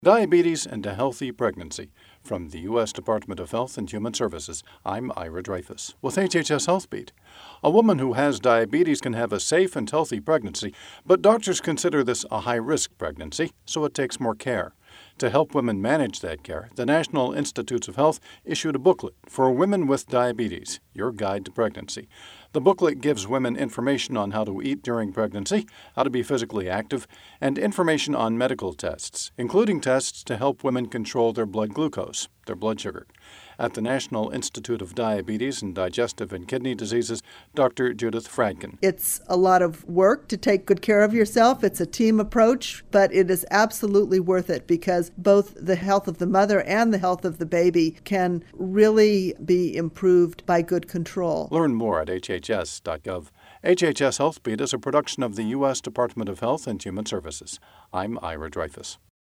Diabetes and a Healthy Pregnancy. From the U.S. Department of Health and Human Services, I'm Ira Dreyfus with HHS HealthBeat. A woman who has diabetes can have a safe and healthy pregnancy, but doctors consider this a high-risk pregnancy, so it takes more care. To help women manage that care, the National Institutes of Health issued a booklet for women with diabetes, Your Guide to Pregnancy. The booklet gives women information on how to eat during pregnancy, how to be physically active, and information on medical tests, including tests to help women control their blood glucose, their blood sugar. At the National Institute of Diabetes and Digestive and Kidney Diseases, Dr. Judith Fradkin. It's a lot of work to take good care of yourself. It's a team approach, but it is absolutely worth it because both the health of the mother and the health of the baby can really be improved by good control. Learn more at hhs.gov. HHS HealthBeat is a production of the U.S. Department of Health and Human Services. I'm Ira Dreyfus.